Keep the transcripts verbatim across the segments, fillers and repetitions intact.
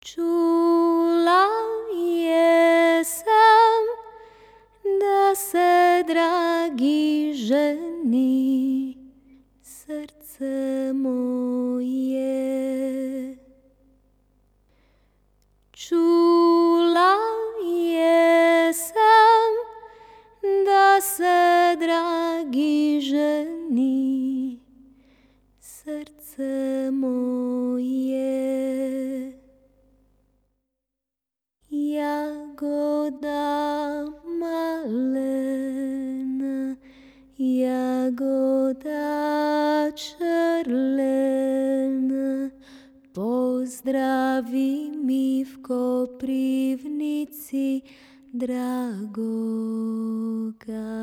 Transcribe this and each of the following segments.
Čula jesam da se dragi ženi srce moje. Čula jesam da se dragi ženi srce moje. Jagoda malena, jagoda črlena, pozdravi mi v Koprivnici dragoga.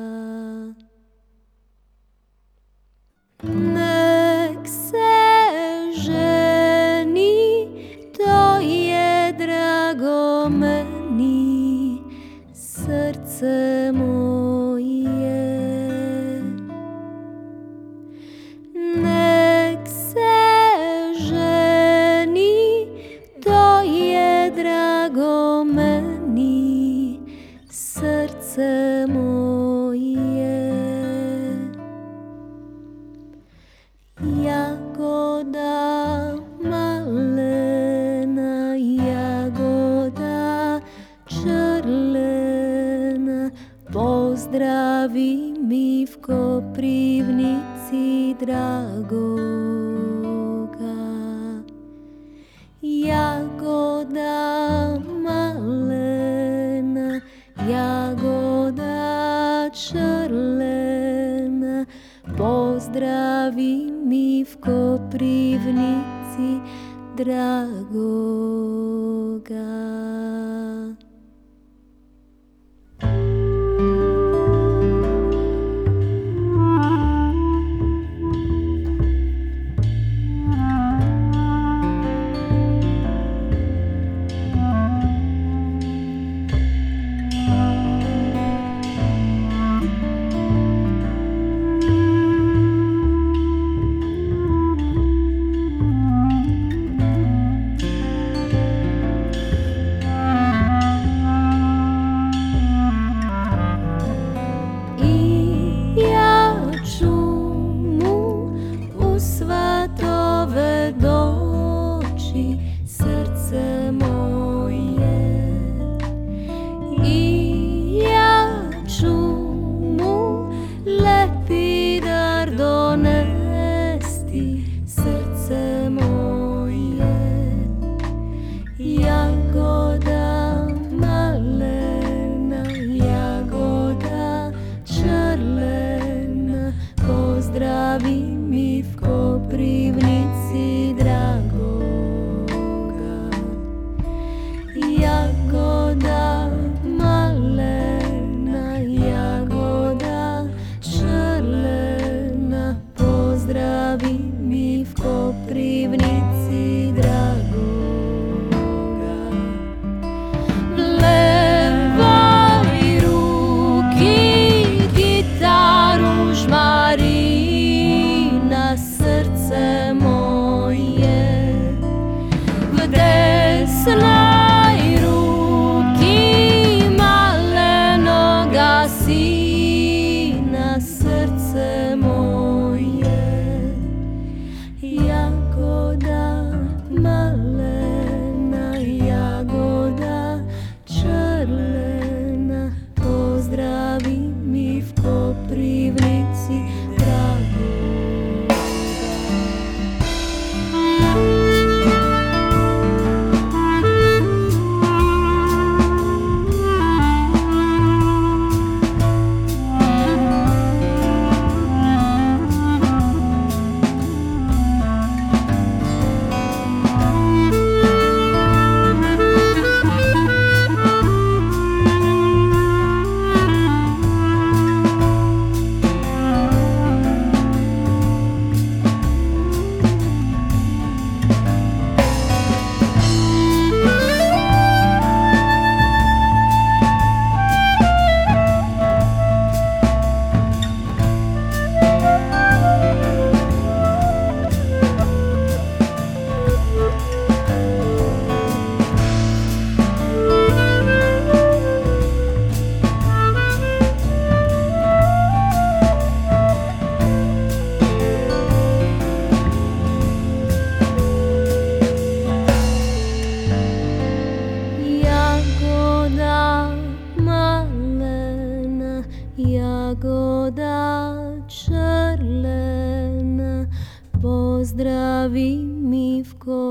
Nek se ženi, to je drago meni, srce moje. Nek se ženi, to je drago meni, srce moje. Jagoda malena, jagoda črlena, pozdravi mi v Koprivnici dragoga. Jagoda malena, jagoda črlena, pozdravi mi v Koprivnici dragoga. Svatove doći, srce moje, i ja ću mu lepi dar donesti, srce moje. Jagoda malena, jagoda črlena, pozdravi mi v Koprivnici dragoga. Jagoda malena, jagoda črlena, pozdravi mi v Koprivnici dragoga. V levoj ruki gitaru žmari na srce moje, v desnoj ruki malenoga sina, srce moje. Jagoda malena, jagoda črlena, pozdravi mi v Koprivnici dragoga.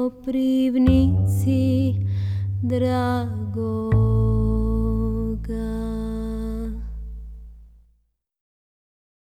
Koprivnici, drago